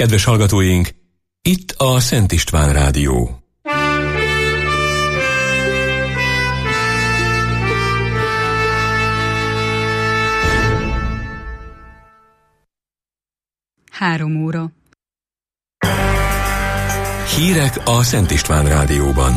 Kedves hallgatóink, itt a Szent István Rádió. Három óra. Hírek a Szent István Rádióban.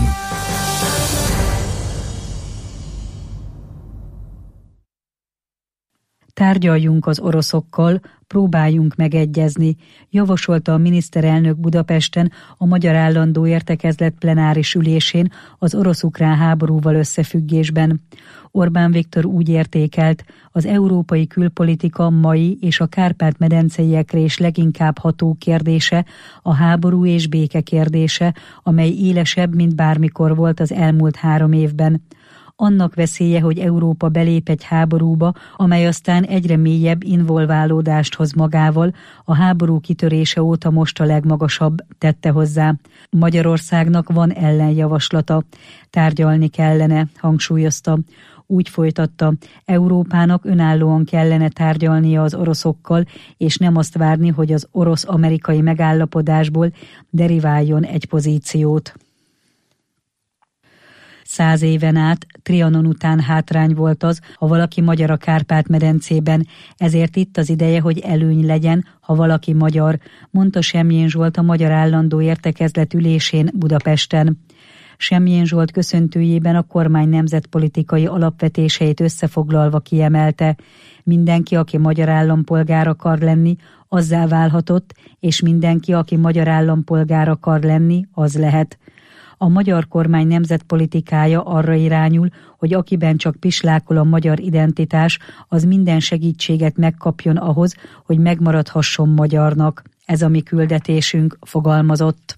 Tárgyaljunk az oroszokkal, próbáljunk megegyezni, javasolta a miniszterelnök Budapesten a Magyar Állandó Értekezlet plenáris ülésén az orosz-ukrán háborúval összefüggésben. Orbán Viktor úgy értékelt, az európai külpolitika mai és a Kárpát-medenceiekre is leginkább ható kérdése a háború és béke kérdése, amely élesebb, mint bármikor volt az elmúlt 3 évben. Annak veszélye, hogy Európa belép egy háborúba, amely aztán egyre mélyebb involválódást hoz magával, a háború kitörése óta most a legmagasabb, tette hozzá. Magyarországnak van ellenjavaslata, tárgyalni kellene, hangsúlyozta. Úgy folytatta, Európának önállóan kellene tárgyalnia az oroszokkal, és nem azt várni, hogy az orosz-amerikai megállapodásból deriváljon egy pozíciót. 100 éven át, Trianon után hátrány volt az, ha valaki magyar a Kárpát-medencében, ezért itt az ideje, hogy előny legyen, ha valaki magyar, mondta Semjén Zsolt a Magyar Állandó Értekezlet ülésén Budapesten. Semjén Zsolt köszöntőjében a kormány nemzetpolitikai alapvetéseit összefoglalva kiemelte: mindenki, aki magyar állampolgár akar lenni, azzá válhatott, és mindenki, aki magyar állampolgár akar lenni, az lehet. A magyar kormány nemzetpolitikája arra irányul, hogy akiben csak pislákol a magyar identitás, az minden segítséget megkapjon ahhoz, hogy megmaradhasson magyarnak. Ez a mi küldetésünk, fogalmazott.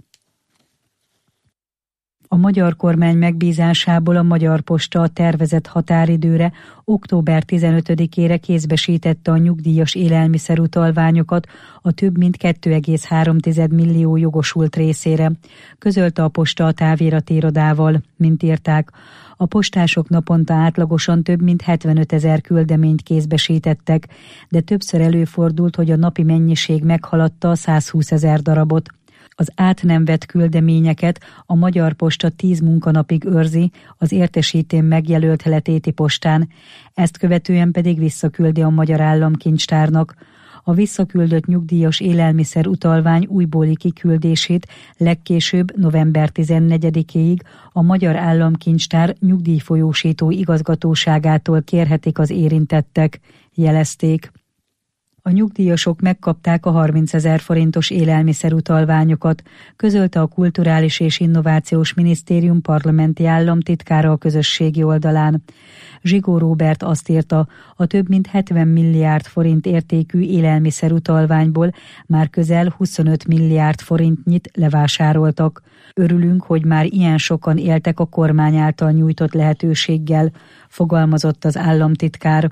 A magyar kormány megbízásából a Magyar Posta a tervezett határidőre, október 15-ére kézbesítette a nyugdíjas élelmiszerutalványokat a több mint 2,3 millió jogosult részére, közölte a Posta a táviratirodával, mint írták. A postások naponta átlagosan több mint 75 000 küldeményt kézbesítettek, de többször előfordult, hogy a napi mennyiség meghaladta a 120 000 darabot. Az át nem vett küldeményeket a Magyar Posta 10 munkanapig őrzi az értesítén megjelölt letéti postán, ezt követően pedig visszaküldi a Magyar Államkincstárnak. A visszaküldött nyugdíjas élelmiszer utalvány újbóli kiküldését legkésőbb november 14-ig a Magyar Államkincstár nyugdíjfolyósító igazgatóságától kérhetik az érintettek, jelezték. A nyugdíjasok megkapták a 30 000 forintos élelmiszerutalványokat, közölte a Kulturális és Innovációs Minisztérium parlamenti államtitkára a közösségi oldalán. Zsigó Róbert azt írta, a több mint 70 milliárd forint értékű élelmiszerutalványból már közel 25 milliárd forintnyit levásároltak. Örülünk, hogy már ilyen sokan éltek a kormány által nyújtott lehetőséggel, fogalmazott az államtitkár.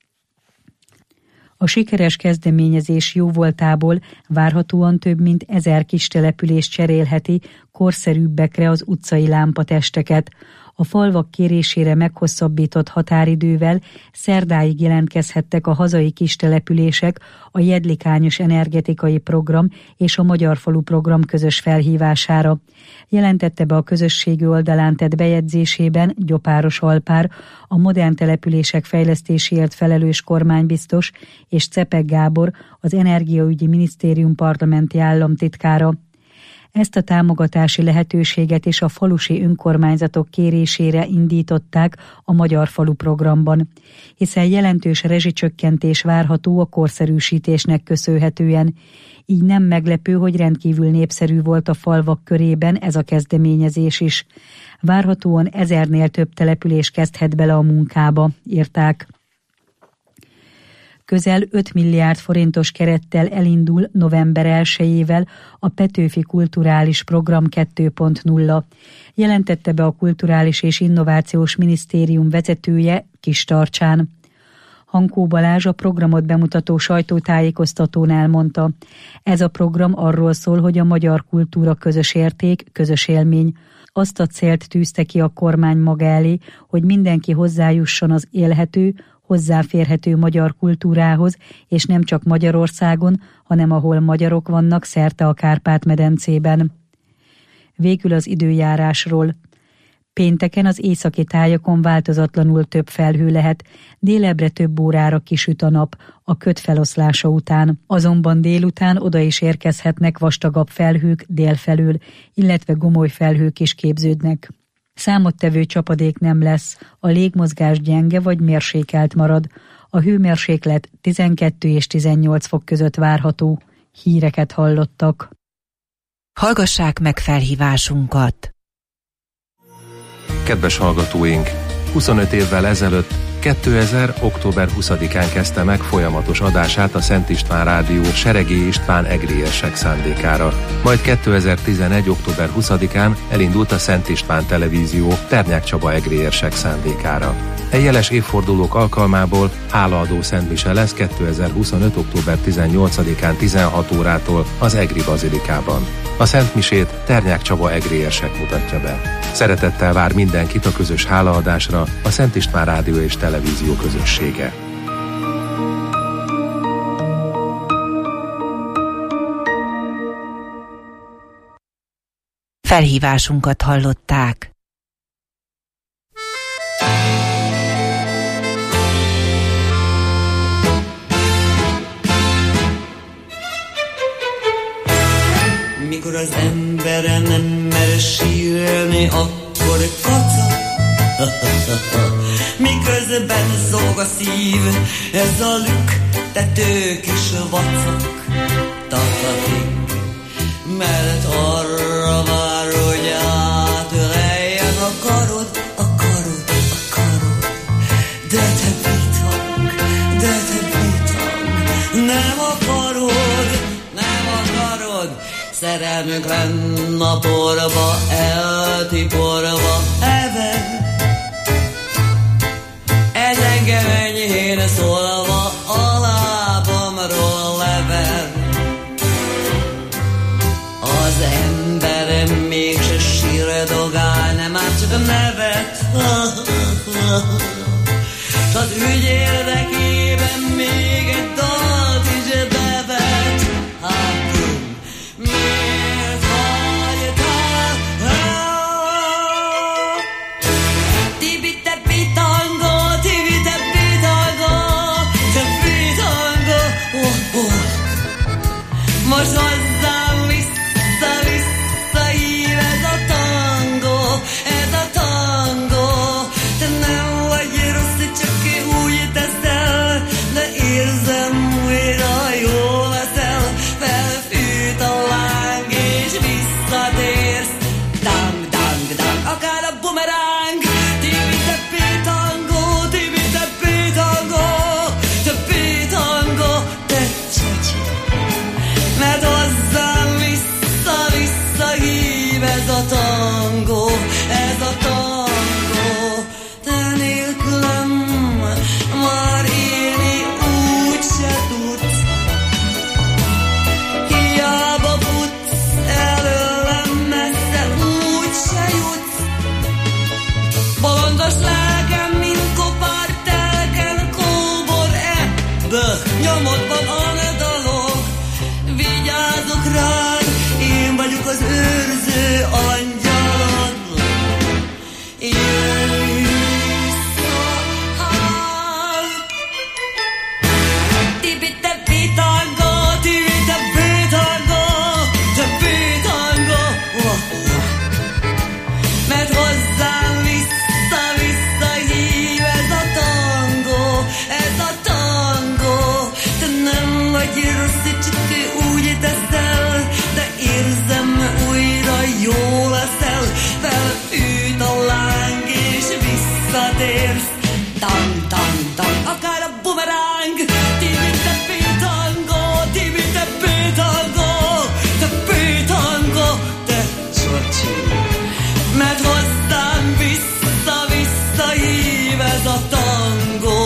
A sikeres kezdeményezés jóvoltából várhatóan több mint 1000 kis település cserélheti korszerűbbekre az utcai lámpatesteket. A falvak kérésére meghosszabbított határidővel szerdáig jelentkezhettek a hazai kistelepülések a Jedlikányos Energetikai Program és a Magyar Falu Program közös felhívására. Jelentette be a közösségi oldalán tett bejegyzésében Gyopáros Alpár, a modern települések fejlesztéséért felelős kormánybiztos, és Czepek Gábor, az Energiaügyi Minisztérium parlamenti államtitkára. Ezt a támogatási lehetőséget is a falusi önkormányzatok kérésére indították a Magyar Falu programban, hiszen jelentős rezsicsökkentés várható a korszerűsítésnek köszönhetően. Így nem meglepő, hogy rendkívül népszerű volt a falvak körében ez a kezdeményezés is. Várhatóan 1000-nél több település kezdhet bele a munkába, írták. Közel 5 milliárd forintos kerettel elindul november 1-ével a Petőfi Kulturális Program 2.0, jelentette be a Kulturális és Innovációs Minisztérium vezetője Kistarcsán. Hankó Balázs a programot bemutató sajtótájékoztatón elmondta: ez a program arról szól, hogy a magyar kultúra közös érték, közös élmény. Azt a célt tűzte ki a kormány maga elé, hogy mindenki hozzájusson az élhető, hozzáférhető magyar kultúrához, és nem csak Magyarországon, hanem ahol magyarok vannak szerte a Kárpát-medencében. Végül az időjárásról. Pénteken az északi tájakon változatlanul több felhő lehet, délebbre több órára kisüt a nap a köd feloszlása után. Azonban délután oda is érkezhetnek vastagabb felhők délfelől, illetve gomoly felhők is képződnek. Számottevő csapadék nem lesz, a légmozgás gyenge vagy mérsékelt marad. A hőmérséklet 12 és 18 fok között várható. Híreket hallottak. Hallgassák meg felhívásunkat! Kedves hallgatóink! 25 évvel ezelőtt, 2000. október 20-án kezdte meg folyamatos adását a Szent István Rádió Seregély István egriérsek szándékára. Majd 2011. október 20-án elindult a Szent István Televízió Ternyák Csaba egriérsek szándékára. Jeles évfordulók alkalmából hálaadó szentmise lesz 2025. október 18-án 16 órától az Egri Bazilikában. A szentmisét Ternyák Csaba egriérsek mutatja be. Szeretettel vár mindenkit a közös hálaadásra a Szent István Rádió és Televízió közössége. Felhívásunkat hallották. Mikor az embere nem mer sírni, akkor kacag. Miközben zog a szív, ez a lüktető kis vacak. Takatik, mert arra vár, hogy átöleljen a karod, a karod, a karod. De te bitang, nem akarod, nem akarod. Szerelmünk lenn a porba, eltiporva, even. Ez engem enyhén szólva, a lábamról leven. Az ember mégse sírdogál, nem már csak nevet. S az ügy érdekében még egy dalt is bevet. Miért hagytál el? Tibi te pitango, most hozzám vissza hív ez a tangó. Te nem vagy rossz, csak úgy teszel, de érzem újra jól leszel. Felfűt a láng és visszatérsz. Dang, dang, dang, akár a bumeráng. Tibi te pitango, te csacsi. Mert hozzám vissza hív ez a tangó. Te nélkülem már élni úgyse tudsz. Hiába futsz előlem messze, úgyse jutsz. Bolondos lelkem, mint kopár telken, kóbor ebből nyomodban anedalog. Vigyázok rád, én vagyok az őrző angyalod. Jöjj vissza, Tibi te pitango, mert hozzám vissza hív ez a tangó. Te nem vagy rossz, csak úgy teszel, de érzem újra jól leszel. Felfűt a láng és visszatérsz. Tang, tang, tang, akár a bumeráng. Tibi te pitango, te csocsi. Mert hozzám vissza hív ez a tangó.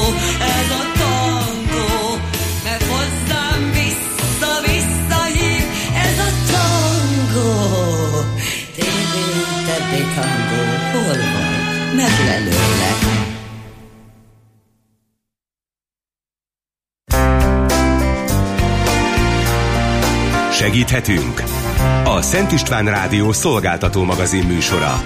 Mert hozzám vissza hív ez a tangó. Te pitango, hol vagy? Meglelőlek. Segíthetünk? A Szent István Rádió szolgáltató magazin műsora.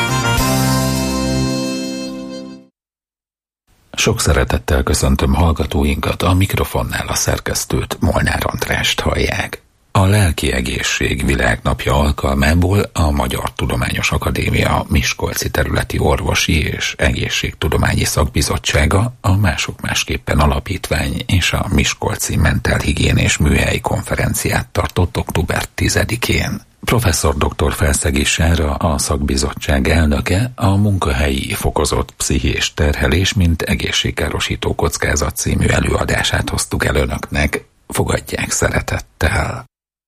Sok szeretettel köszöntöm hallgatóinkat, a mikrofonnál a szerkesztőt, Molnár Andrást hallják. A Lelki Egészség Világnapja alkalmából a Magyar Tudományos Akadémia Miskolci Területi Orvosi és Egészségtudományi Szakbizottsága, a Mások Másképpen Alapítvány és a Miskolci Mentálhigiénés Műhelyi Konferenciát tartott október 10-én. Professzor dr. Felszegi Sára, a szakbizottság elnöke, a munkahelyi fokozott pszichés terhelés, mint egészségkárosító kockázat című előadását hoztuk el önöknek. Fogadják szeretettel!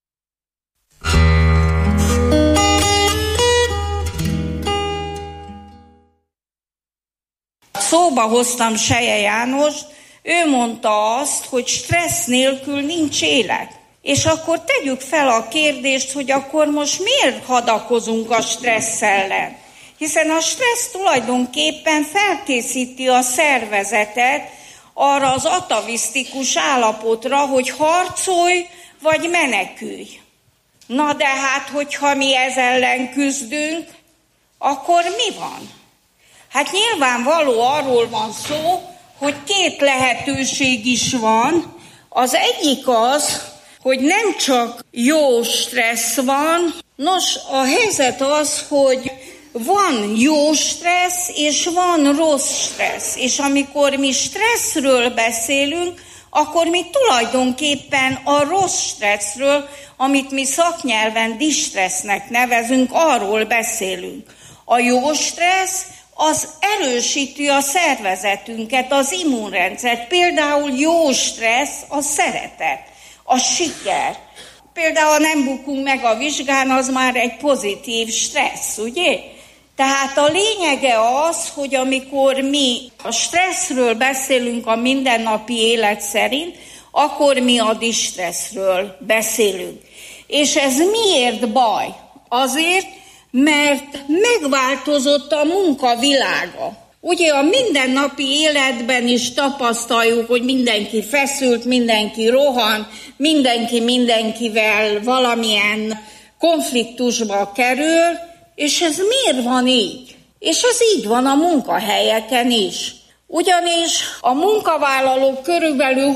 Szóba hoztam Seje Jánost, ő mondta azt, hogy stressz nélkül nincs élet. És akkor tegyük fel a kérdést, hogy akkor most miért hadakozunk a stressz ellen? Hiszen a stressz tulajdonképpen felkészíti a szervezetet arra az atavisztikus állapotra, hogy harcolj vagy menekülj. Na de hát, hogyha mi ez ellen küzdünk, akkor mi van? Hát nyilvánvaló arról van szó, hogy két lehetőség is van. Az egyik az, hogy nem csak jó stressz van. Nos, a helyzet az, hogy van jó stressz, és van rossz stressz. És amikor mi stresszről beszélünk, akkor mi tulajdonképpen a rossz stresszről, amit mi szaknyelven distressznek nevezünk, arról beszélünk. A jó stressz az erősíti a szervezetünket, az immunrendszert. Például jó stressz a szeretet, a siker. Például, ha nem bukunk meg a vizsgán, az már egy pozitív stressz, ugye? Tehát a lényege az, hogy amikor mi a stresszről beszélünk a mindennapi élet szerint, akkor mi a distresszről beszélünk. És ez miért baj? Azért, mert megváltozott a munkavilága. Ugye a mindennapi életben is tapasztaljuk, hogy mindenki feszült, mindenki rohan, mindenki mindenkivel valamilyen konfliktusba kerül, és ez miért van így? És ez így van a munkahelyeken is. Ugyanis a munkavállalók körülbelül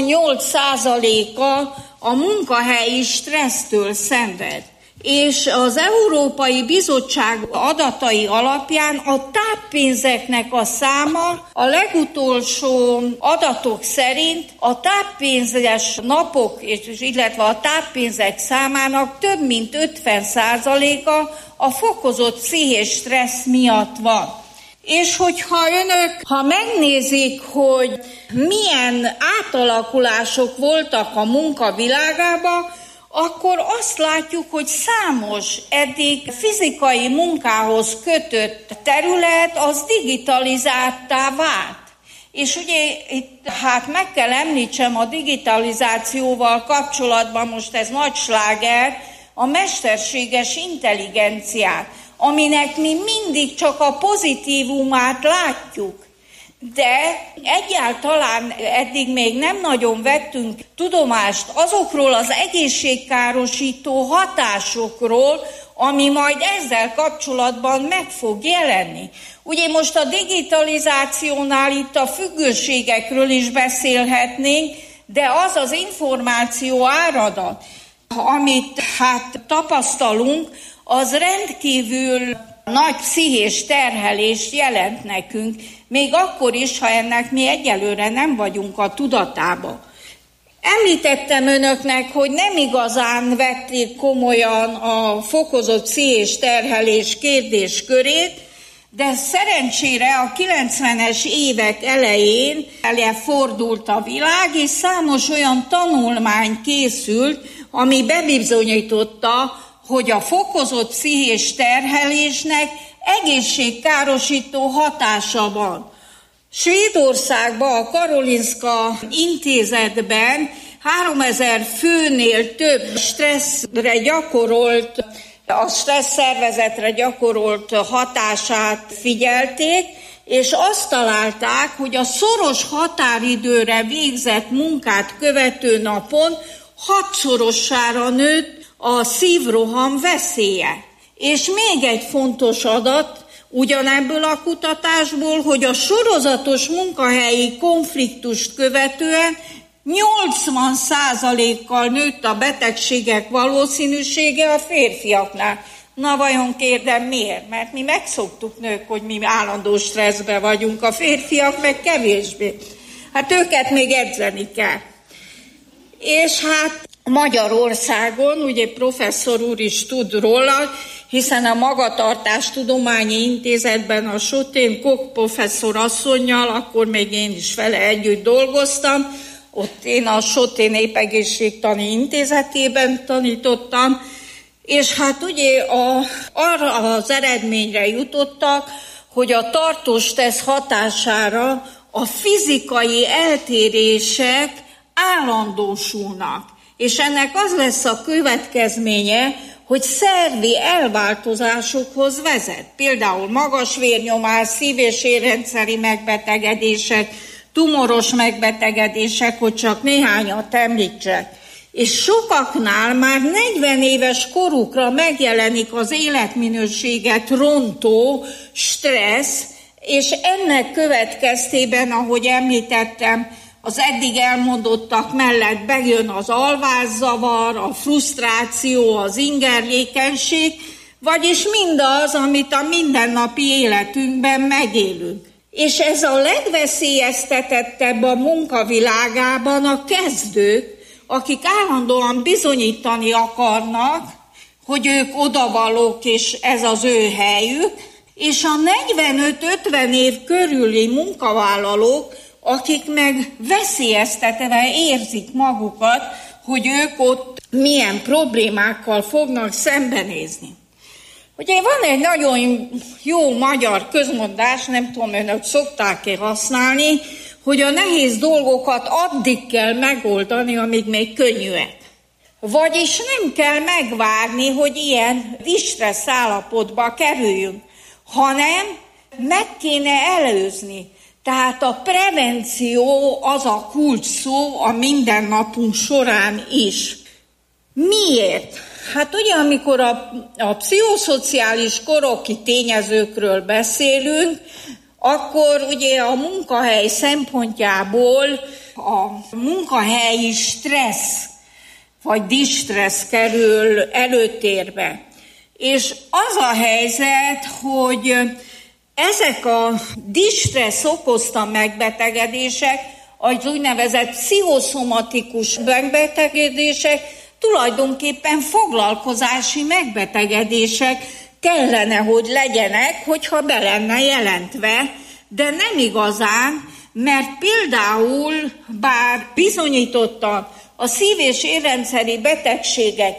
28%-a a munkahelyi stressztől szenved. És az Európai Bizottság adatai alapján a táppénzeknek a száma a legutolsó adatok szerint a táppénzes napok, illetve a táppénzek számának több mint 50%-a a fokozott pszichés stressz miatt van. És hogyha önök, ha megnézik, hogy milyen átalakulások voltak a munkavilágában, akkor azt látjuk, hogy számos eddig fizikai munkához kötött terület az digitalizáltá vált. És ugye itt meg kell említsem a digitalizációval kapcsolatban, most ez nagy sláger, a mesterséges intelligenciát, aminek mi mindig csak a pozitívumát látjuk. De egyáltalán eddig még nem nagyon vettünk tudomást azokról az egészségkárosító hatásokról, ami majd ezzel kapcsolatban meg fog jelenni. Ugye most a digitalizációnál itt a függőségekről is beszélhetnénk, de az az információ áradat, amit tapasztalunk, az rendkívül nagy pszichés terhelést jelent nekünk, még akkor is, ha ennek mi egyelőre nem vagyunk a tudatában. Említettem önöknek, hogy nem igazán vették komolyan a fokozott pszichés terhelés kérdéskörét, de szerencsére a 90-es évek elején elfordult a világ, és számos olyan tanulmány készült, ami bebizonyította, hogy a fokozott pszichés terhelésnek egészségkárosító hatása van. Svédországban, a Karolinska intézetben 3000 főnél több stresszre gyakorolt, a stressz szervezetre gyakorolt hatását figyelték, és azt találták, hogy a szoros határidőre végzett munkát követő napon 6-szorosára nőtt a szívroham veszélye. És még egy fontos adat ugyanebből a kutatásból, hogy a sorozatos munkahelyi konfliktust követően 80%-kal nőtt a betegségek valószínűsége a férfiaknál. Na vajon kérdem miért? Mert mi megszoktuk, nők, hogy mi állandó stresszben vagyunk, a férfiak meg kevésbé. Hát őket még edzeni kell. És hát Magyarországon, ugye professzor úr is tud róla, hiszen a Magatartástudományi Intézetben a Sotén Kok professzor asszonnyal, akkor még én is vele együtt dolgoztam, ott én a Sotén Népegészségtani Intézetében tanítottam, és hát ugye arra az eredményre jutottak, hogy a tartós stressz hatására a fizikai eltérések állandósulnak. És ennek az lesz a következménye, hogy szervi elváltozásokhoz vezet. Például magas vérnyomás, szív- és érrendszeri megbetegedések, tumoros megbetegedések, hogy csak néhányat említsek. És sokaknál már 40 éves korukra megjelenik az életminőséget rontó stressz, és ennek következtében, ahogy említettem, az eddig elmondottak mellett bejön az alvászavar, a frusztráció, az ingerlékenység, vagyis mindaz, amit a mindennapi életünkben megélünk. És ez a legveszélyeztetettebb a munkavilágában a kezdők, akik állandóan bizonyítani akarnak, hogy ők odavalók, és ez az ő helyük, és a 45-50 év körüli munkavállalók, akik meg veszélyeztetve érzik magukat, hogy ők ott milyen problémákkal fognak szembenézni. Ugye van egy nagyon jó magyar közmondás, nem tudom, önök szokták-e használni, hogy a nehéz dolgokat addig kell megoldani, amíg még könnyűek. Vagyis nem kell megvárni, hogy ilyen distressz állapotba kerüljünk, hanem meg kéne előzni. Tehát a prevenció az a kulcs szó a mindennapunk során is. Miért? Hát ugye, amikor a pszichoszociális koroki tényezőkről beszélünk, akkor ugye a munkahely szempontjából a munkahelyi stressz vagy distressz kerül előtérbe. És az a helyzet, hogy ezek a distressz okozta megbetegedések, az úgynevezett pszichoszomatikus megbetegedések tulajdonképpen foglalkozási megbetegedések kellene, hogy legyenek, hogyha be lenne jelentve, de nem igazán, mert például, bár bizonyítottan a szív- és érrendszeri betegségek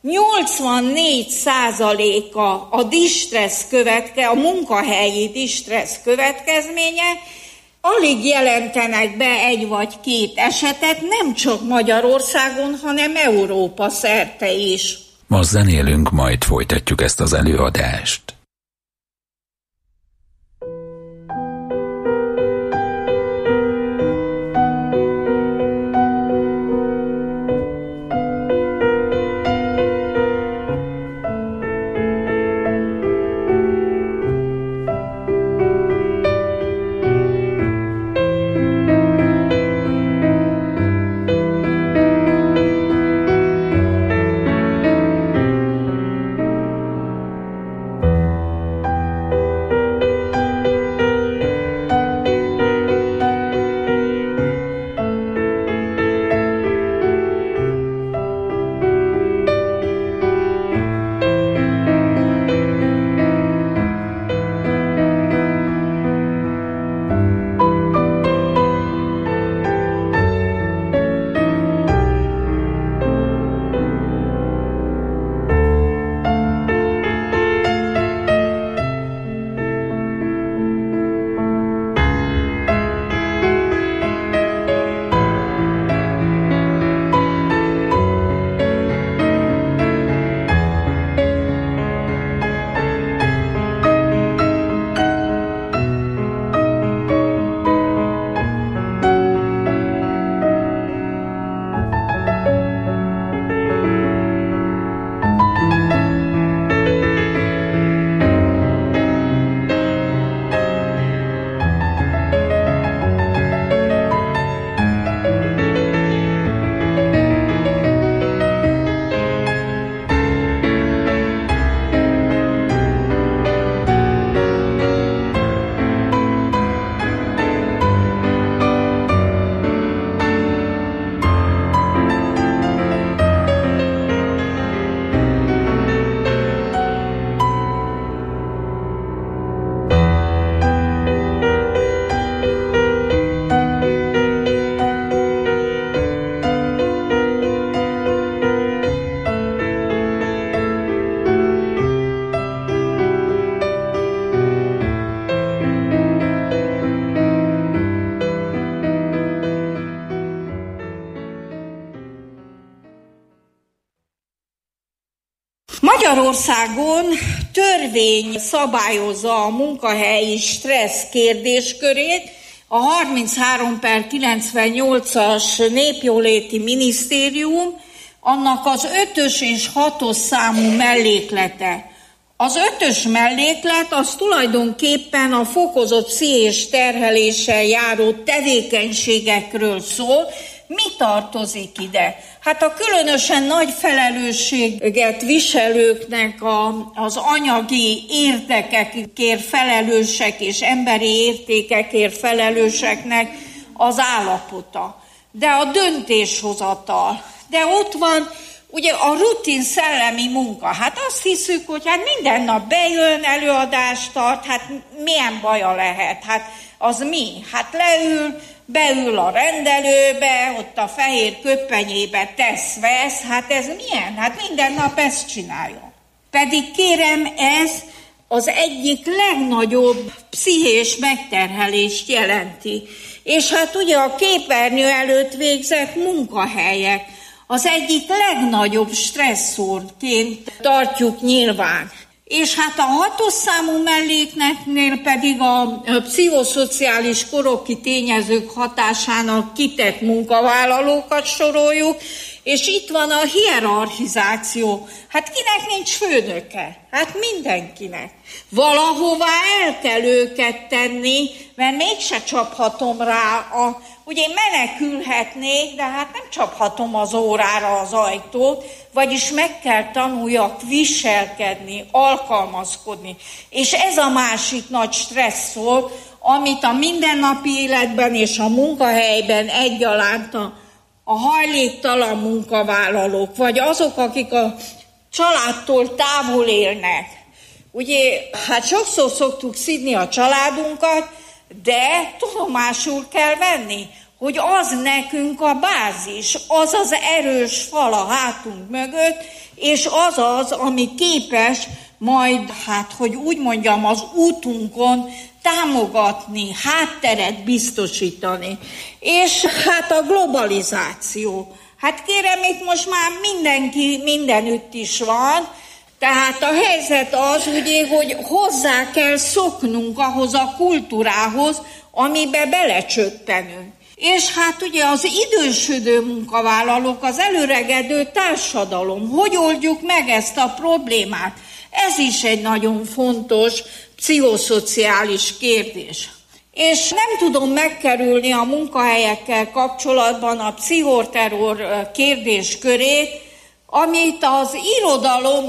84%-a a distressz a munkahelyi distressz következménye, alig jelentenek be 1 vagy 2 esetet, nem csak Magyarországon, hanem Európa szerte is. Most zenélünk, majd folytatjuk ezt az előadást. Magyarországon törvény szabályozza a munkahelyi stressz kérdéskörét, a 33/98-as Népjóléti Minisztérium, annak az 5-ös és 6-os számú melléklete. Az 5-ös melléklet az tulajdonképpen a fokozott pszichés terheléssel járó tevékenységekről szól. Mi tartozik ide? Hát a különösen nagy felelősséget viselőknek az anyagi érdekekért felelősek és emberi értékekért felelőseknek az állapota. De a döntéshozatal. De ott van ugye a rutin szellemi munka. Hát azt hiszük, hogy hát minden nap bejön, előadást tart, hát milyen baja lehet? Hát az mi? Hát beül a rendelőbe, ott a fehér köppenyébe tesz-vesz, hát ez milyen? Hát minden nap ezt csinálja. Pedig kérem, ez az egyik legnagyobb pszichés megterhelést jelenti. És hát ugye a képernyő előtt végzett munkahelyek az egyik legnagyobb stresszorként tartjuk nyilván. És hát a 6-os számú mellékletnél pedig a pszichoszociális koroki tényezők hatásának kitett munkavállalókat soroljuk, és itt van a hierarchizáció. Hát kinek nincs főnöke? Hát mindenkinek. Valahová el kell őket tenni, mert mégse csaphatom rá ugye menekülhetnék, de hát nem csaphatom az órára az ajtót, vagyis meg kell tanuljak viselkedni, alkalmazkodni. És ez a másik nagy stresszor, amit a mindennapi életben és a munkahelyben egyaránt a hajléktalan munkavállalók, vagy azok, akik a családtól távol élnek. Ugye, hát sokszor szoktuk szidni a családunkat, de tudomásul kell venni, hogy az nekünk a bázis, az az erős fal a hátunk mögött, és az az, ami képes majd, hát hogy úgy mondjam, az útunkon támogatni, hátteret biztosítani. És hát a globalizáció. Hát kérem, itt most már mindenki mindenütt is van, tehát a helyzet az, ugye, hogy hozzá kell szoknunk ahhoz a kultúrához, amibe belecsöppenünk. És hát ugye az idősödő munkavállalók, az előregedő társadalom, hogy oldjuk meg ezt a problémát? Ez is egy nagyon fontos pszichoszociális kérdés. És nem tudom megkerülni a munkahelyekkel kapcsolatban a pszichoterror kérdéskörét, amit az irodalom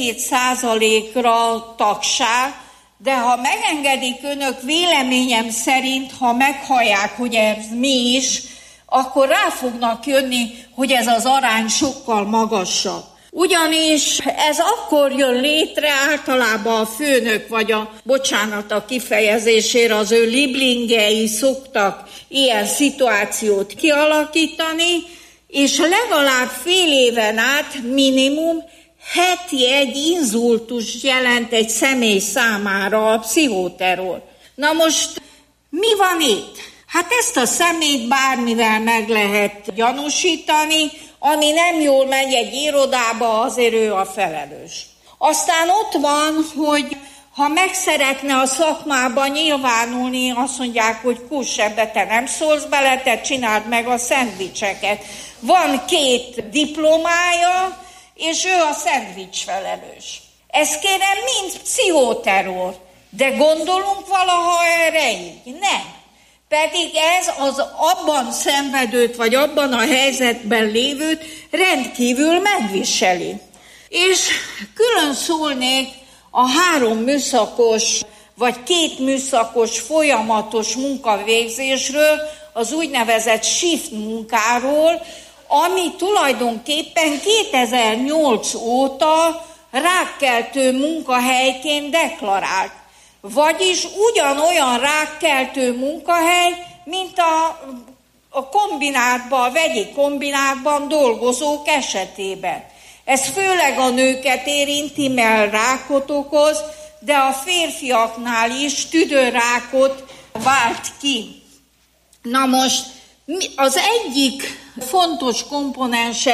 5-7%-ra tagság, de ha megengedik önök, véleményem szerint, ha meghallják, hogy ez mi is, akkor rá fognak jönni, hogy ez az arány sokkal magasabb. Ugyanis ez akkor jön létre, általában a főnök, vagy bocsánat a kifejezésére, az ő liblingei szoktak ilyen szituációt kialakítani, és legalább fél éven át minimum heti egy inzultus jelent egy személy számára a pszichoterror. Na most mi van itt? Hát ezt a személyt bármivel meg lehet gyanúsítani, ami nem jól megy egy irodába, azért ő a felelős. Aztán ott van, hogy ha meg szeretne a szakmában nyilvánulni, azt mondják, hogy kuss, ebbe te nem szólsz bele, te csináld meg a szendvicseket. Van 2 diplomája, és ő a szendvics felelős. Ez kérem mind pszichoterror, de gondolunk valaha erre így? Nem. Pedig ez az abban szenvedőt, vagy abban a helyzetben lévőt rendkívül megviseli. És külön szólnék a 3 műszakos, vagy 2 műszakos folyamatos munkavégzésről, az úgynevezett shift munkáról, ami tulajdonképpen 2008 óta rákkeltő munkahelyként deklarált. Vagyis ugyanolyan rákkeltő munkahely, mint a kombinátban, a vegyi kombinátban dolgozók esetében. Ez főleg a nőket érinti, mert rákot okoz, de a férfiaknál is tüdőrákot vált ki. Na most az egyik fontos komponense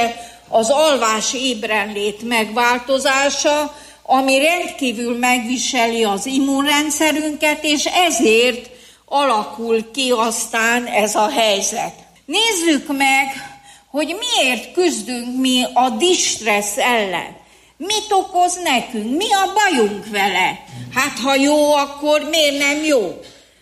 az alvás-ébrenlét megváltozása, ami rendkívül megviseli az immunrendszerünket, és ezért alakul ki aztán ez a helyzet. Nézzük meg, hogy miért küzdünk mi a distressz ellen. Mit okoz nekünk? Mi a bajunk vele? Hát ha jó, akkor miért nem jó?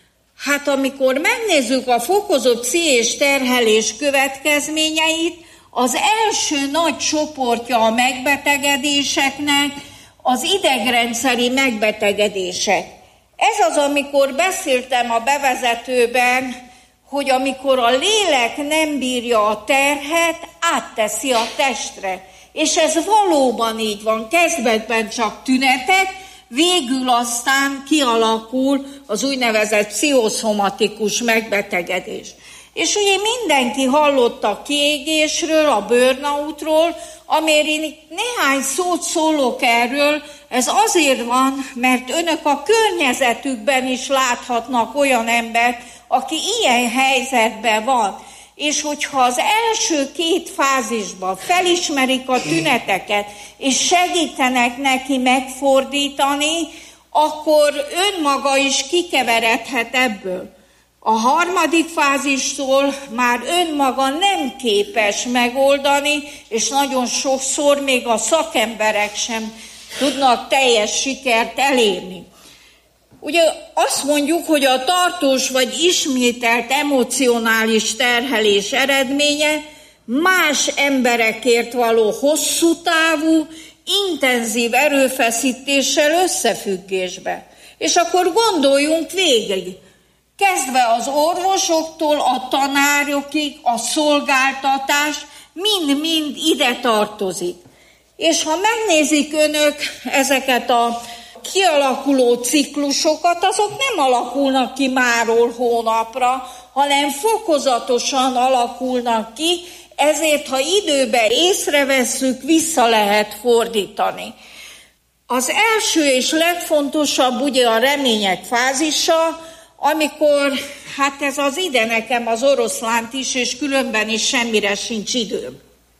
Hát amikor megnézzük a fokozott pszichés terhelés következményeit, az első nagy csoportja a megbetegedéseknek az idegrendszeri megbetegedések. Ez az, amikor beszéltem a bevezetőben, hogy amikor a lélek nem bírja a terhet, átteszi a testre. És ez valóban így van, kezdetben csak tünetek, végül aztán kialakul az úgynevezett pszichoszomatikus megbetegedés. És ugye mindenki hallott a kiégésről, a burnoutról, amért én néhány szót szólok erről, ez azért van, mert önök a környezetükben is láthatnak olyan embert, aki ilyen helyzetben van. És hogyha az első 2 fázisban felismerik a tüneteket, és segítenek neki megfordítani, akkor önmaga is kikeveredhet ebből. A 3. fázistól már önmaga nem képes megoldani, és nagyon sokszor még a szakemberek sem tudnak teljes sikert elérni. Ugye azt mondjuk, hogy a tartós vagy ismételt emocionális terhelés eredménye más emberekért való hosszú távú, intenzív erőfeszítéssel összefüggésbe. És akkor gondoljunk végig, kezdve az orvosoktól a tanárokig, a szolgáltatás mind-mind ide tartozik. És ha megnézik önök ezeket a kialakuló ciklusokat, azok nem alakulnak ki máról hónapra, hanem fokozatosan alakulnak ki, ezért ha időben észrevesszük, vissza lehet fordítani. Az első és legfontosabb ugye a remények fázisa, amikor, hát ez az ide nekem az oroszlánt is, és különben is semmire sincs időm.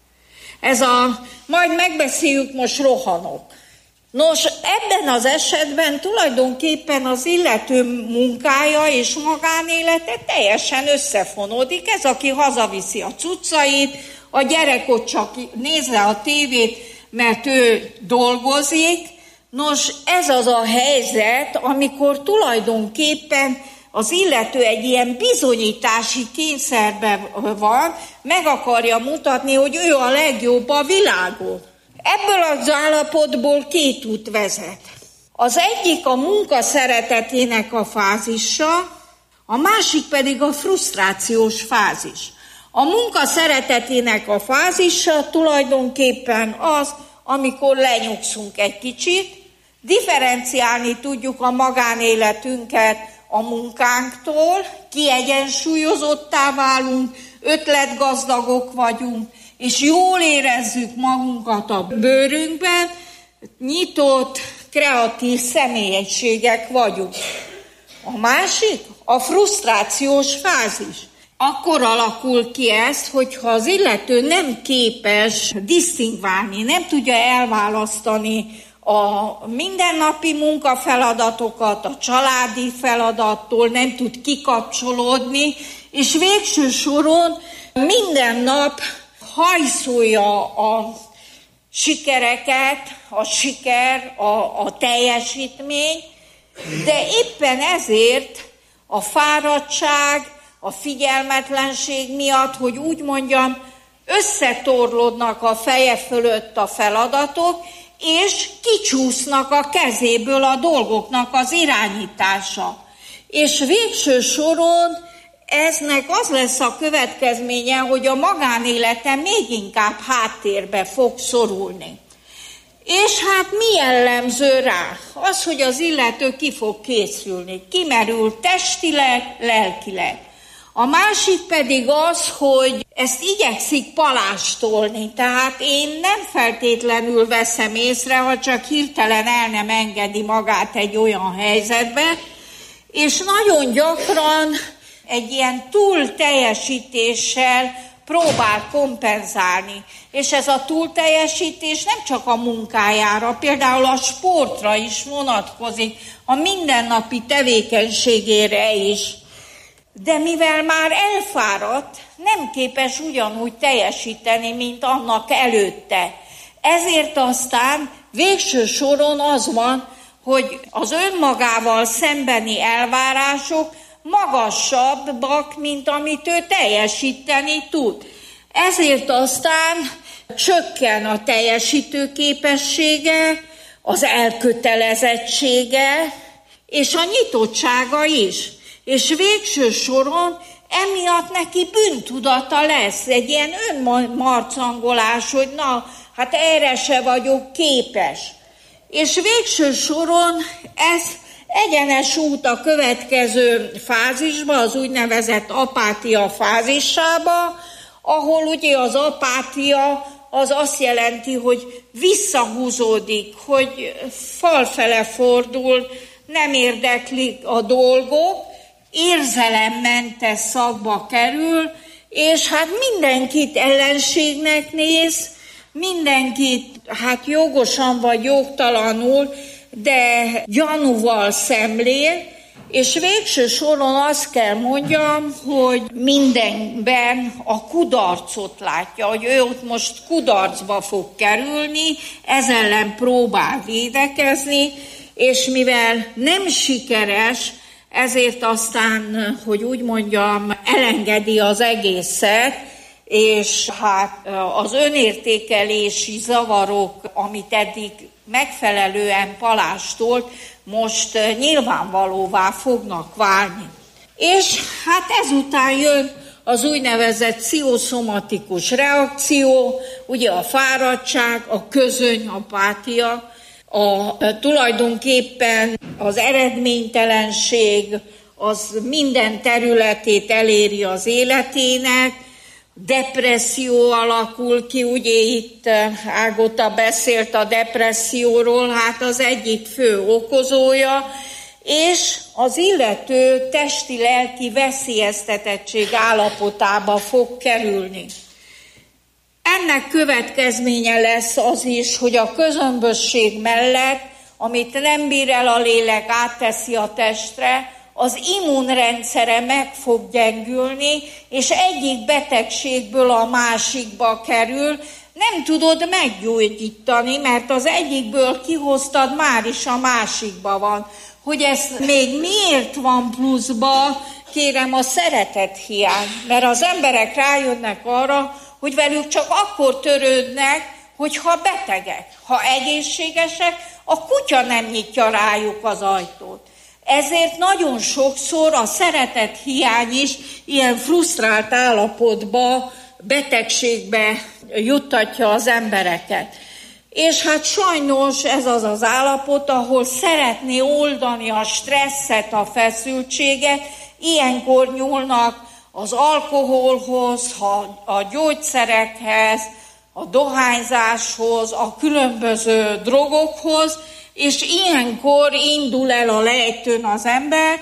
Majd megbeszéljük, most rohanok. Nos, ebben az esetben tulajdonképpen az illető munkája és magánélete teljesen összefonódik. Ez, aki hazaviszi a cuccait, a gyerek ott csak nézze a tévét, mert ő dolgozik. Nos, ez az a helyzet, amikor tulajdonképpen az illető egy ilyen bizonyítási kényszerben van, meg akarja mutatni, hogy ő a legjobb a világon. Ebből az állapotból 2 út vezet. Az egyik a munka szeretetének a fázisa, a másik pedig a frusztrációs fázis. A munka szeretetének a fázisa tulajdonképpen az, amikor lenyugszunk egy kicsit, differenciálni tudjuk a magánéletünket a munkánktól, kiegyensúlyozottá válunk, ötletgazdagok vagyunk, és jól érezzük magunkat a bőrünkben, nyitott, kreatív személyiségek vagyunk. A másik, a frusztrációs fázis. Akkor alakul ki ez, hogyha az illető nem képes disztingválni, nem tudja elválasztani a mindennapi munkafeladatokat a családi feladattól, nem tud kikapcsolódni, és végső soron minden nap hajszolja a sikereket, a siker, a teljesítmény, de éppen ezért a fáradtság, a figyelmetlenség miatt, hogy úgy mondjam, összetorlódnak a feje fölött a feladatok, és kicsúsznak a kezéből a dolgoknak az irányítása. És végső soron eznek az lesz a következménye, hogy a magánélete még inkább háttérbe fog szorulni. És hát mi jellemző rá? Az, hogy az illető ki fog készülni, kimerül testileg, lelkileg. A másik pedig az, hogy ezt igyekszik palástolni, tehát én nem feltétlenül veszem észre, ha csak hirtelen el nem engedi magát egy olyan helyzetbe, és nagyon gyakran egy ilyen túl teljesítéssel próbál kompenzálni. És ez a túlteljesítés nem csak a munkájára, például a sportra is vonatkozik, a mindennapi tevékenységére is. De mivel már elfáradt, nem képes ugyanúgy teljesíteni, mint annak előtte. Ezért aztán végső soron az van, hogy az önmagával szembeni elvárások magasabbak, mint amit ő teljesíteni tud. Ezért aztán csökken a teljesítőképessége, az elkötelezettsége és a nyitottsága is. És végső soron emiatt neki bűntudata lesz, egy ilyen önmarcangolás, hogy na, hát erre se vagyok képes. És végső soron ez egyenes út a következő fázisba, az úgynevezett apátia fázisába, ahol ugye az apátia az azt jelenti, hogy visszahúzódik, hogy falfele fordul, nem érdeklik a dolgok, érzelemmentes szakba kerül, és hát mindenkit ellenségnek néz, mindenkit hát jogosan vagy jogtalanul, de gyanúval szemlél, és végső soron azt kell mondjam, hogy mindenben a kudarcot látja, hogy ő ott most kudarcba fog kerülni, ez ellen próbál védekezni, és mivel nem sikeres, ezért aztán, hogy úgy mondjam, elengedi az egészet, és hát az önértékelési zavarok, amit eddig megfelelően palástolt, most nyilvánvalóvá fognak válni. És hát ezután jön az úgynevezett pszichoszomatikus reakció, ugye a fáradtság, a közöny, apátia, tulajdonképpen az eredménytelenség, az minden területét eléri az életének, depresszió alakul ki, ugye itt Ágota beszélt a depresszióról, hát az egyik fő okozója, és az illető testi-lelki veszélyeztetettség állapotába fog kerülni. Ennek következménye lesz az is, hogy a közömbösség mellett, amit nem bír el a lélek, átteszi a testre, az immunrendszere meg fog gyengülni, és egyik betegségből a másikba kerül, nem tudod meggyógyítani, mert az egyikből kihoztad, már is a másikba van. Hogy ez még miért van pluszba, kérem, a szeretet hiány, mert az emberek rájönnek arra, hogy velük csak akkor törődnek, hogyha betegek. Ha egészségesek, a kutya nem nyitja rájuk az ajtót. Ezért nagyon sokszor a szeretet hiány is ilyen frusztrált állapotba, betegségbe juttatja az embereket. És hát sajnos ez az az állapot, ahol szeretné oldani a stresszet, a feszültséget, ilyenkor nyúlnak az alkoholhoz, a gyógyszerekhez, a dohányzáshoz, a különböző drogokhoz, és ilyenkor indul el a lejtőn az ember,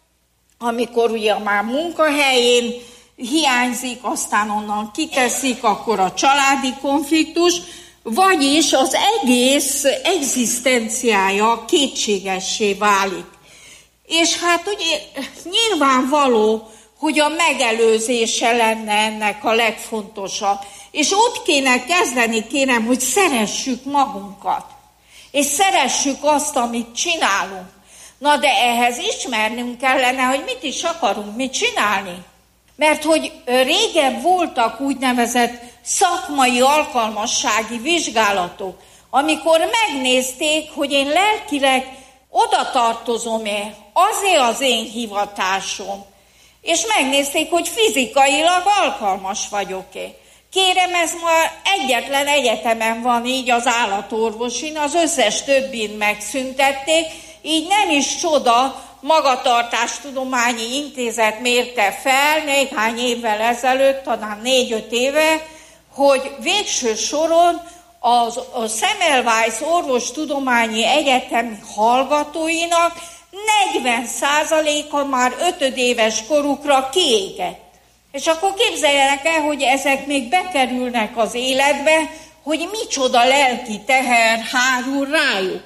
amikor ugye már munkahelyén hiányzik, aztán onnan kiteszik, akkor a családi konfliktus, vagyis az egész egzisztenciája kétségessé válik. És hát ugye nyilvánvaló, hogy a megelőzése lenne ennek a legfontosabb. És ott kéne kezdeni, kérem, hogy szeressük magunkat. És szeressük azt, amit csinálunk. Na de ehhez ismernünk kellene, hogy mit is akarunk mit csinálni. Mert hogy régebb voltak úgynevezett szakmai alkalmassági vizsgálatok, amikor megnézték, hogy én lelkileg oda tartozom-e, azért az én hivatásom. És megnézték, hogy fizikailag alkalmas vagyok-e. Kérem, ez már egyetlen egyetemen van így az állatorvosin, az összes többin megszüntették, így nem is csoda, Magatartástudományi Intézet mérte fel néhány évvel ezelőtt, talán 4-5 éve, hogy végső soron a Semmelweis Orvostudományi Egyetem hallgatóinak 40%-a már 5 éves korukra kiégett. És akkor képzeljenek el, hogy ezek még bekerülnek az életbe, hogy micsoda lelki teher hárul rájuk.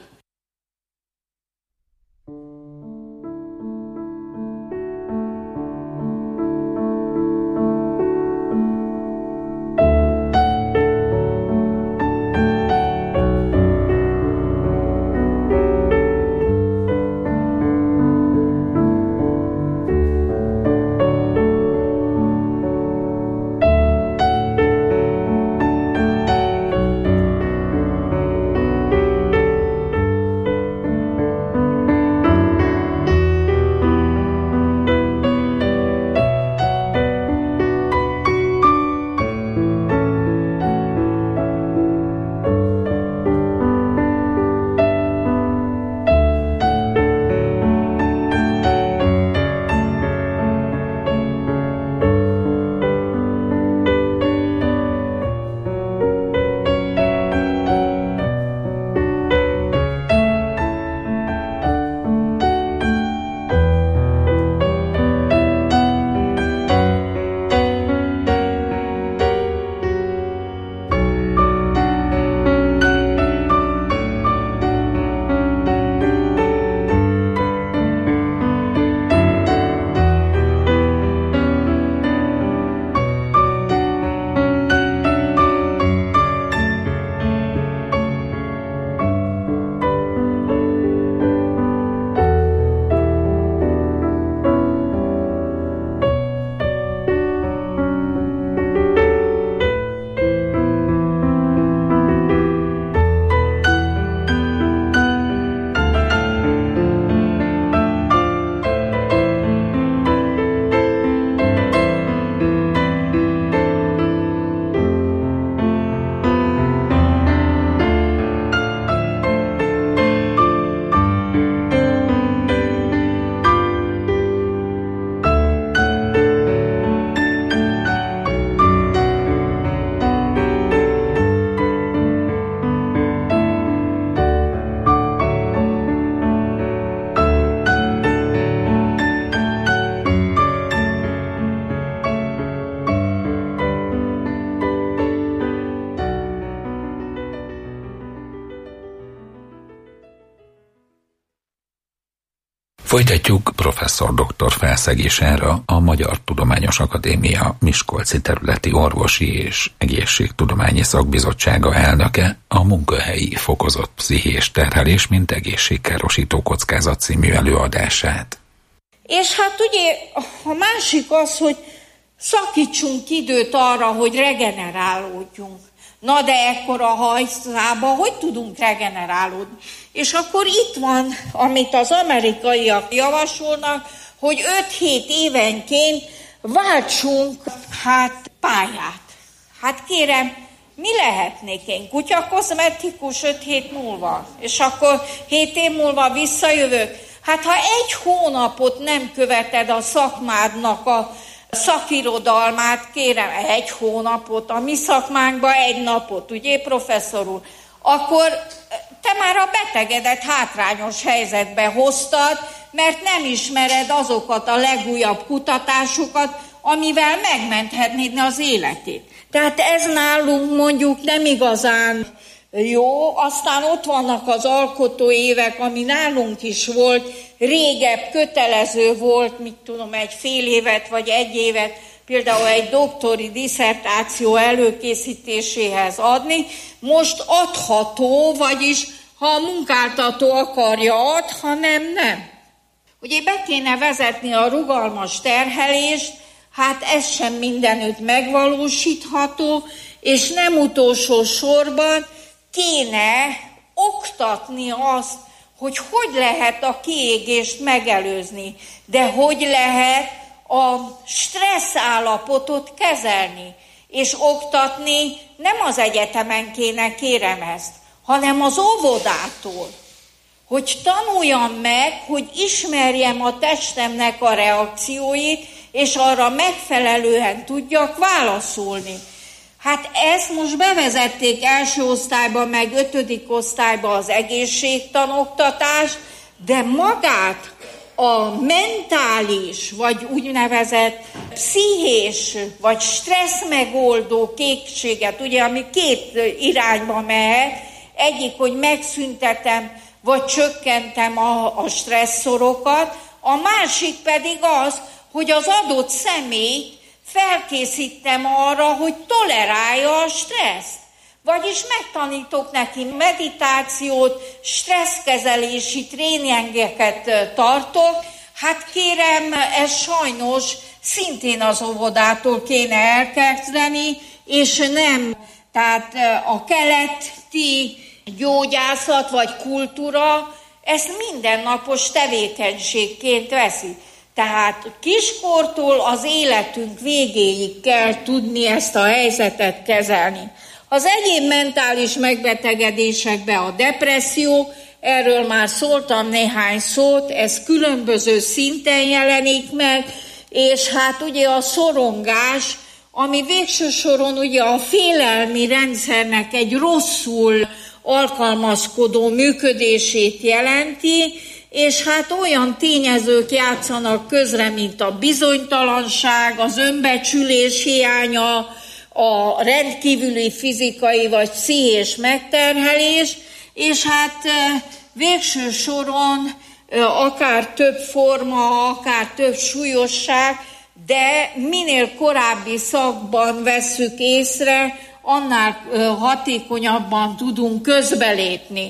Folytatjuk professzor doktor felszegésára a Magyar Tudományos Akadémia Miskolci Területi Orvosi és Egészségtudományi Szakbizottsága elnöke a munkahelyi fokozott pszichés terhelés, mint egészségkárosító kockázat című előadását. És hát ugye a másik az, hogy szakítsunk időt arra, hogy regenerálódjunk. Na de ekkora hajszába hogy tudunk regenerálódni? És akkor itt van, amit az amerikaiak javasolnak, hogy 5-7 évenként váltsunk pályát. Hát kérem, mi lehetnék én? Kutyakozmetikus 5 hét múlva? És akkor 7 év múlva visszajövök? Hát ha 1 hónapot nem követed a szakmádnak a szakirodalmát, kérem, 1 hónapot, a mi szakmánkban 1 napot, ugye, professzor úr? Akkor te már a betegedet hátrányos helyzetbe hoztad, mert nem ismered azokat a legújabb kutatásokat, amivel megmenthetnéd az életét. Tehát ez nálunk mondjuk nem igazán jó, aztán ott vannak az alkotó évek, ami nálunk is volt, régebb kötelező volt, mit tudom, 1 fél évet vagy 1 évet, például egy doktori disszertáció előkészítéséhez adni, most adható, vagyis ha a munkáltató akarja ad, ha nem. Ugye be kéne vezetni a rugalmas terhelést, hát ez sem mindenütt megvalósítható, és nem utolsó sorban kéne oktatni azt, hogy lehet a kiégést megelőzni, de hogy lehet a stressz állapotot kezelni, és oktatni nem az egyetemen kéne, kérem ezt, hanem az óvodától, hogy tanuljam meg, hogy ismerjem a testemnek a reakcióit, és arra megfelelően tudjak válaszolni. Hát ezt most bevezették 1. osztályba, meg 5. osztályba az egészségtanoktatást, de magát a mentális, vagy úgynevezett pszichés, vagy stressz megoldó készséget, ugye, ami két irányba mehet, egyik, hogy megszüntetem, vagy csökkentem a stresszorokat, a másik pedig az, hogy az adott személyt felkészítem arra, hogy tolerálja a stresszt. Vagyis megtanítok neki meditációt, stresszkezelési tréningeket tartok. Hát kérem, ez sajnos szintén az óvodától kéne elkezdeni, és nem. Tehát a keleti gyógyászat vagy kultúra ezt mindennapos tevékenységként veszi. Tehát kiskortól az életünk végéig kell tudni ezt a helyzetet kezelni. Az egyéb mentális megbetegedésekben a depresszió, erről már szóltam néhány szót, ez különböző szinten jelenik meg, és hát ugye a szorongás, ami végső soron ugye a félelmi rendszernek egy rosszul alkalmazkodó működését jelenti, és hát olyan tényezők játszanak közre, mint a bizonytalanság, az önbecsülés hiánya, a rendkívüli fizikai vagy pszichés megterhelés, és hát végső soron akár több forma, akár több súlyosság, de minél korábbi szakban vesszük észre, annál hatékonyabban tudunk közbelépni.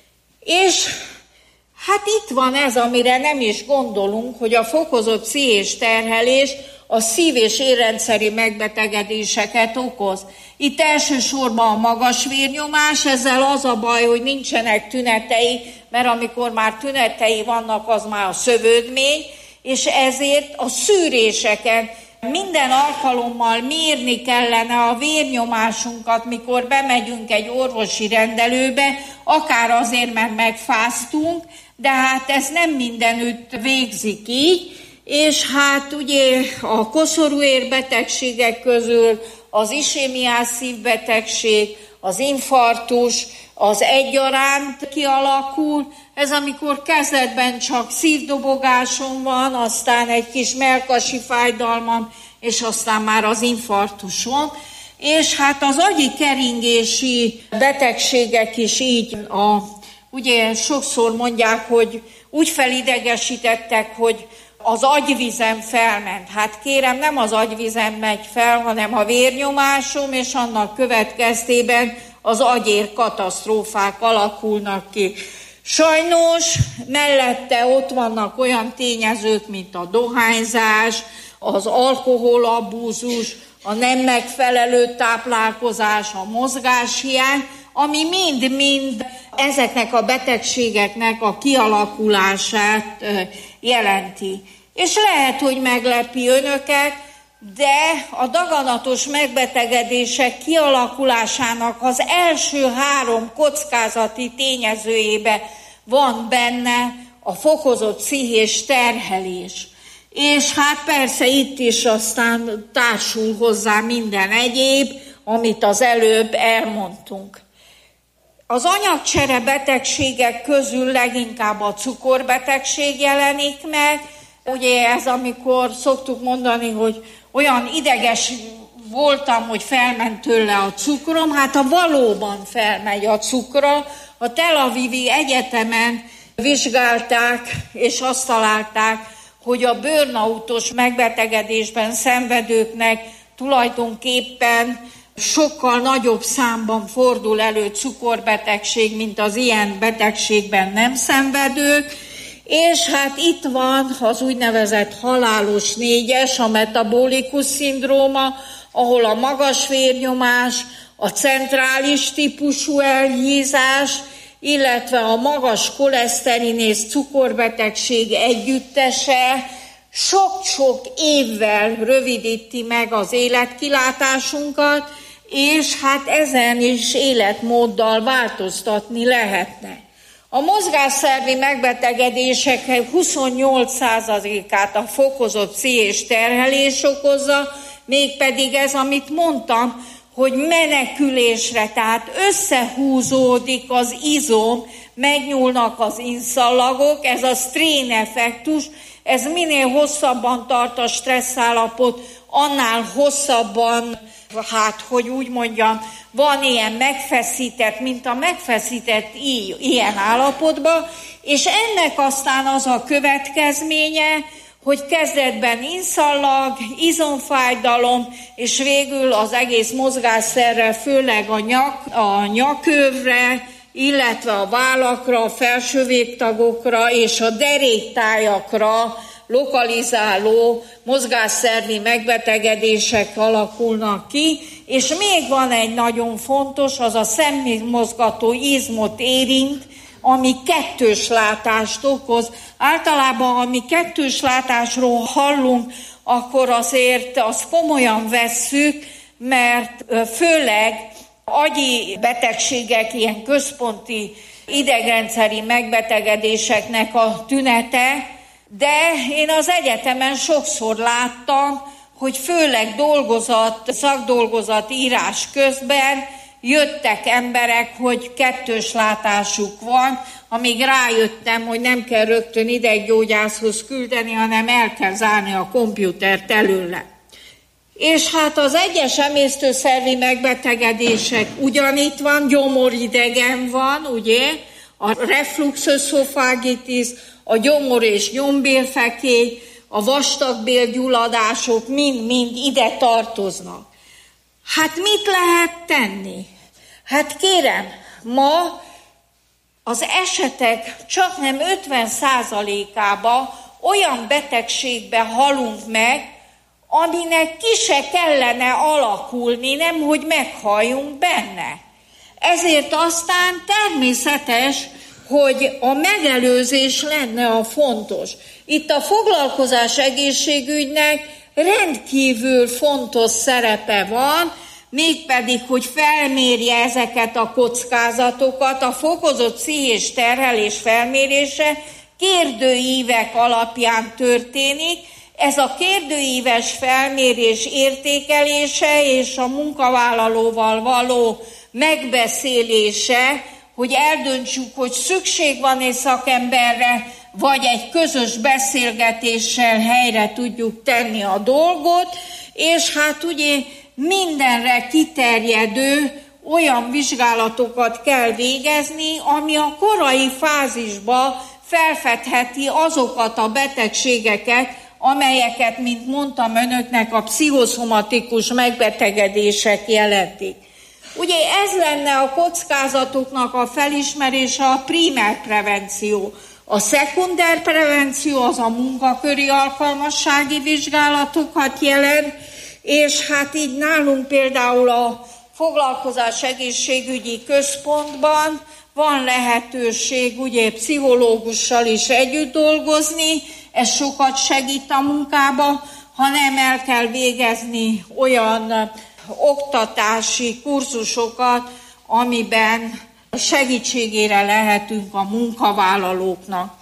És hát itt van ez, amire nem is gondolunk, hogy a fokozott pszichés terhelés a szív- és érrendszeri megbetegedéseket okoz. Itt elsősorban a magas vérnyomás, ezzel az a baj, hogy nincsenek tünetei, mert amikor már tünetei vannak, az már a szövődmény, és ezért a szűréseken minden alkalommal mérni kellene a vérnyomásunkat, mikor bemegyünk egy orvosi rendelőbe, akár azért, mert megfáztunk, de hát ez nem mindenütt végzik így, és hát ugye a koszorúérbetegségek közül az isémiás szívbetegség, az infarktus, az egyaránt kialakul. Ez amikor kezdetben csak szívdobogásom van, aztán egy kis melkasi fájdalmam, és aztán már az infarktusom. És hát az agyi keringési betegségek is így, ugye sokszor mondják, hogy úgy felidegesítettek, hogy az agyvizem felment. Hát kérem, nem az agyvizem megy fel, hanem a vérnyomásom, és annak következtében az agyér katasztrófák alakulnak ki. Sajnos mellette ott vannak olyan tényezők, mint a dohányzás, az alkoholabúzus, a nem megfelelő táplálkozás, a mozgáshiány, ami mind-mind ezeknek a betegségeknek a kialakulását jelenti. És lehet, hogy meglepi önöket, de a daganatos megbetegedések kialakulásának az első 3 kockázati tényezőjébe van benne a fokozott pszichés terhelés. És hát persze itt is aztán társul hozzá minden egyéb, amit az előbb elmondtunk. Az anyagcsere betegségek közül leginkább a cukorbetegség jelenik meg. Ugye ez, amikor szoktuk mondani, hogy olyan ideges voltam, hogy felment tőle a cukrom, hát a valóban felmegy a cukra. A Tel Avivi Egyetemen vizsgálták, és azt találták, hogy a burnoutos megbetegedésben szenvedőknek tulajdonképpen sokkal nagyobb számban fordul elő cukorbetegség, mint az ilyen betegségben nem szenvedők, és hát itt van az úgynevezett halálos 4-es, a metabolikus szindróma, ahol a magas vérnyomás, a centrális típusú elhízás, illetve a magas koleszterin és cukorbetegség együttese sok-sok évvel rövidíti meg az életkilátásunkat, és hát ezen is életmóddal változtatni lehetne. A mozgásszervi megbetegedések 28%-át a fokozott pszichés terhelés okozza, mégpedig ez, amit mondtam, hogy menekülésre, tehát összehúzódik az izom, megnyúlnak az inszallagok, ez a strain effektus, ez minél hosszabban tart a stresszállapot, annál hosszabban, hogy úgy mondjam, van ilyen megfeszített, mint a megfeszített ilyen állapotban, és ennek aztán az a következménye, hogy kezdetben inszallag, izomfájdalom, és végül az egész mozgásszerre, főleg a nyakövre, illetve a vállakra, a felső végtagokra és a deréktájakra lokalizáló mozgásszervi megbetegedések alakulnak ki, és még van egy nagyon fontos, az a szemmozgató izmot érint, ami kettős látást okoz. Általában, ami kettős látásról hallunk, akkor azért azt komolyan vesszük, mert főleg agyi betegségek, ilyen központi idegrendszeri megbetegedéseknek a tünete, de én az egyetemen sokszor láttam, hogy főleg szakdolgozat írás közben jöttek emberek, hogy kettős látásuk van, amíg rájöttem, hogy nem kell rögtön ideggyógyászhoz küldeni, hanem el kell zárni a komputert előle. És hát az egyes emésztőszervi megbetegedések ugyanitt van, gyomoridegen van, ugye, a reflux öszofágitis, a gyomor- és nyombélfekély, a vastagbélgyulladások mind-mind ide tartoznak. Hát mit lehet tenni? Hát kérem, ma az esetek csaknem 50%-ában olyan betegségbe halunk meg, aminek ki se kellene alakulni, nemhogy meghalljunk benne. Ezért aztán természetes, hogy a megelőzés lenne a fontos. Itt a foglalkozás egészségügynek rendkívül fontos szerepe van, mégpedig, hogy felmérje ezeket a kockázatokat, a fokozott pszichés terhelés felmérése kérdőívek alapján történik. Ez a kérdőíves felmérés értékelése és a munkavállalóval való megbeszélése, hogy eldöntsük, hogy szükség van egy szakemberre, vagy egy közös beszélgetéssel helyre tudjuk tenni a dolgot, és hát ugye mindenre kiterjedő olyan vizsgálatokat kell végezni, ami a korai fázisban felfedheti azokat a betegségeket, amelyeket, mint mondtam önöknek, a pszichoszomatikus megbetegedések jelentik. Ugye ez lenne a kockázatoknak a felismerése, a primer prevenció. A szekunder prevenció az a munkaköri alkalmassági vizsgálatokat jelent, és hát így nálunk például a foglalkozás egészségügyi központban van lehetőség ugye pszichológussal is együtt dolgozni, ez sokat segít a munkába, ha nem el kell végezni olyan oktatási kurzusokat, amiben segítségére lehetünk a munkavállalóknak.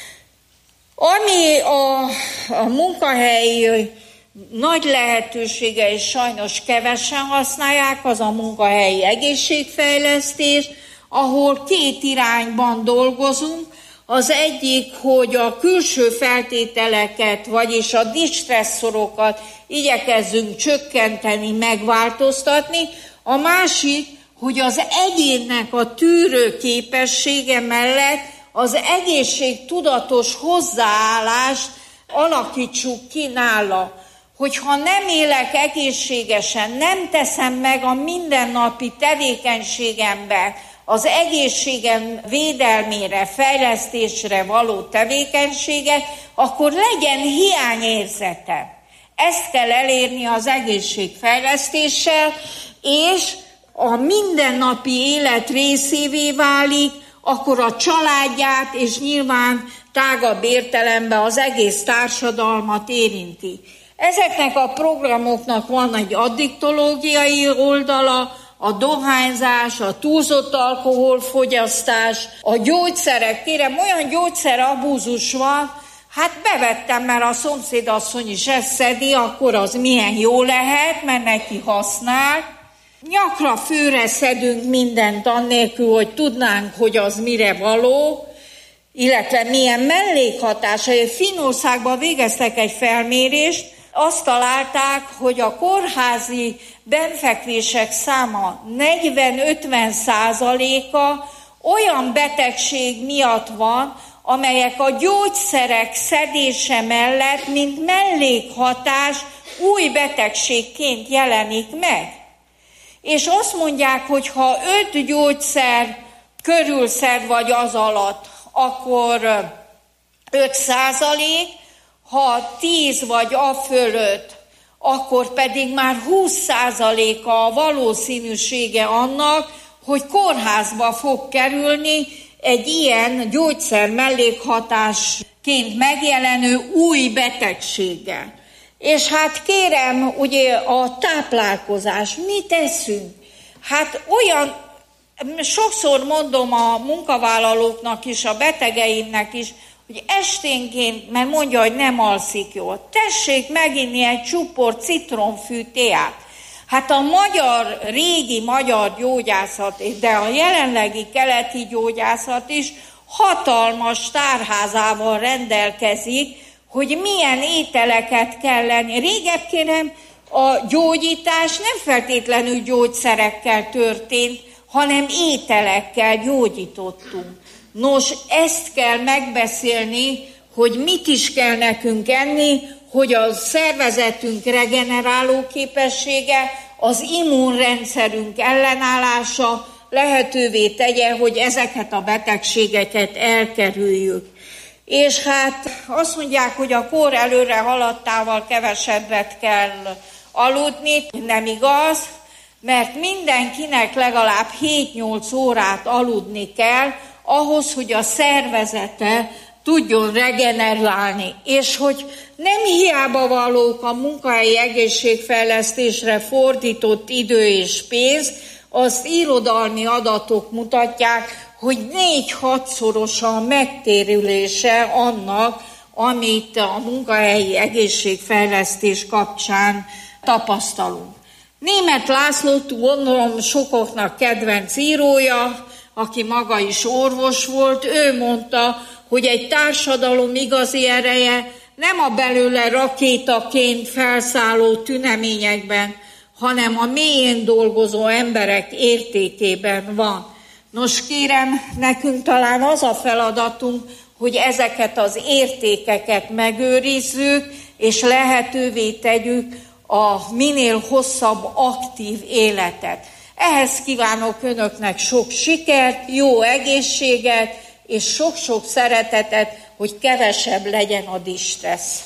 Ami a munkahelyi nagy lehetősége, és sajnos kevesen használják, az a munkahelyi egészségfejlesztés, ahol két irányban dolgozunk. Az egyik, hogy a külső feltételeket, vagyis a distresszorokat igyekezzünk csökkenteni, megváltoztatni. A másik, hogy az egyénnek a tűrő képessége mellett az egészségtudatos hozzáállást alakítsuk ki nála. Hogyha nem élek egészségesen, nem teszem meg a mindennapi tevékenységemben az egészségem védelmére, fejlesztésre való tevékenységet, akkor legyen hiányérzete. Ezt kell elérni az egészségfejlesztéssel, és a mindennapi élet részévé válik, akkor a családját és nyilván tágabb értelemben az egész társadalmat érinti. Ezeknek a programoknak van egy addiktológiai oldala, a dohányzás, a túlzott alkoholfogyasztás, a gyógyszerek. Kérem, olyan gyógyszerabúzus van, hát bevettem, mert a szomszédasszony is ezt szedi, akkor az milyen jó lehet, mert neki használ. nyakra főre szedünk mindent annélkül, hogy tudnánk, hogy az mire való, illetve milyen mellékhatása. Finnországban végeztek egy felmérést, azt találták, hogy a kórházi benfekvések száma 40-50%-a olyan betegség miatt van, amelyek a gyógyszerek szedése mellett, mint mellékhatás új betegségként jelenik meg. És azt mondják, hogy ha 5 gyógyszer körül szed vagy az alatt, akkor 5%, ha 10 vagy a fölött, akkor pedig már 20%-a a valószínűsége annak, hogy kórházba fog kerülni egy ilyen gyógyszer mellékhatásként megjelenő új betegséggel. És hát kérem, ugye a táplálkozás, mit eszünk? Hát olyan, sokszor mondom a munkavállalóknak is, a betegeimnek is, hogy esténként, mert mondja, hogy nem alszik jól, tessék meginni egy csuport citromfű teát. Hát a régi magyar gyógyászat, de a jelenlegi keleti gyógyászat is hatalmas tárházával rendelkezik, hogy milyen ételeket kell lenni. Régebb kérem, a gyógyítás nem feltétlenül gyógyszerekkel történt, hanem ételekkel gyógyítottunk. Nos, ezt kell megbeszélni, hogy mit is kell nekünk enni, hogy a szervezetünk regeneráló képessége, az immunrendszerünk ellenállása lehetővé tegye, hogy ezeket a betegségeket elkerüljük. És hát azt mondják, hogy a kor előre haladtával kevesebbet kell aludni. Nem igaz, mert mindenkinek legalább 7-8 órát aludni kell, ahhoz, hogy a szervezete tudjon regenerálni. És hogy nem hiába valók a munkahelyi egészségfejlesztésre fordított idő és pénz, az irodalmi adatok mutatják, hogy 4-6-szorosa a megtérülése annak, amit a munkahelyi egészségfejlesztés kapcsán tapasztalunk. Németh László, gondolom sokaknak kedvenc írója, aki maga is orvos volt, ő mondta, hogy egy társadalom igazi ereje nem a belőle rakétaként felszálló tüneményekben, hanem a mélyén dolgozó emberek értékében van. Nos kérem, nekünk talán az a feladatunk, hogy ezeket az értékeket megőrizzük, és lehetővé tegyük a minél hosszabb aktív életet. Ehhez kívánok önöknek sok sikert, jó egészséget, és sok-sok szeretetet, hogy kevesebb legyen a distressz.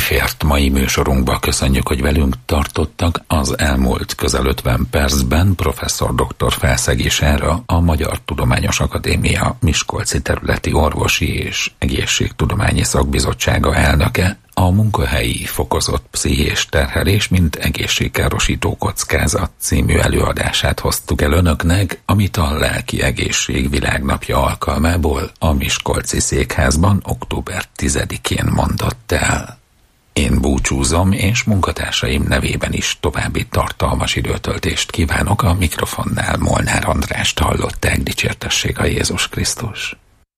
fért mai műsorunkba. Köszönjük, hogy velünk tartottak. Az elmúlt közel 50 percben professzor dr. Felszegi Sára, a Magyar Tudományos Akadémia Miskolci Területi Orvosi és Egészségtudományi Szakbizottsága elnöke a munkahelyi fokozott pszichés terhelés, mint egészségkárosító kockázat című előadását hoztuk el önöknek, amit a Lelki Egészség Világnapja alkalmából a Miskolci Székházban október 10-én mondott el. Én búcsúzom, és munkatársaim nevében is további tartalmas időtöltést kívánok. A mikrofonnál Molnár Andrást hallották. Dicsértessék a Jézus Krisztus!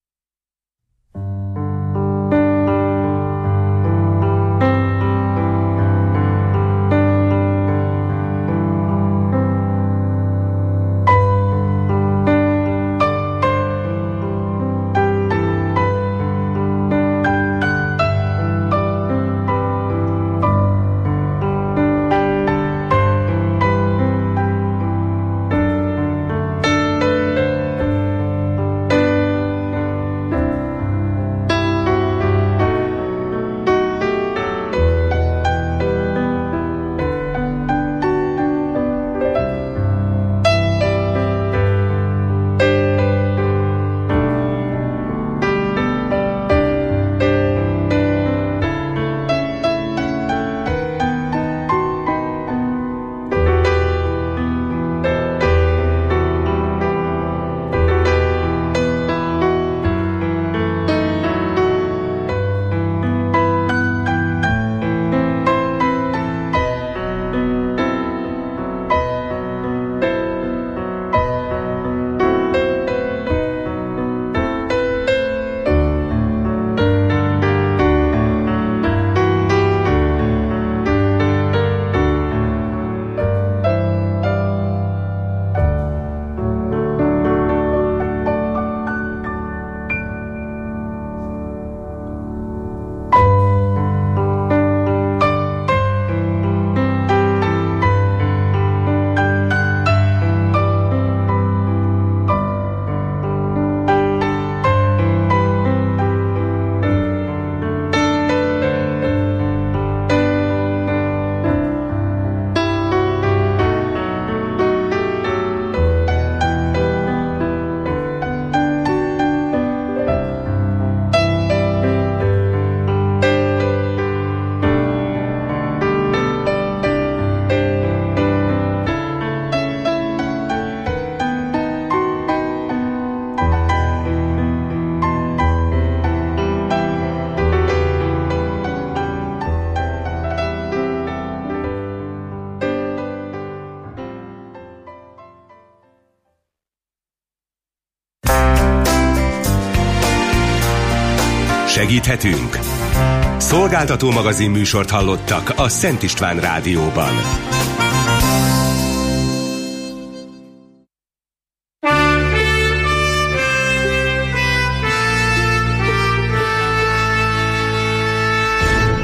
Segíthetünk? Szolgáltató magazin műsort hallottak a Szent István Rádióban.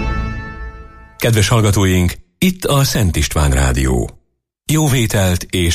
Kedves hallgatóink, itt a Szent István Rádió. Jó vételt és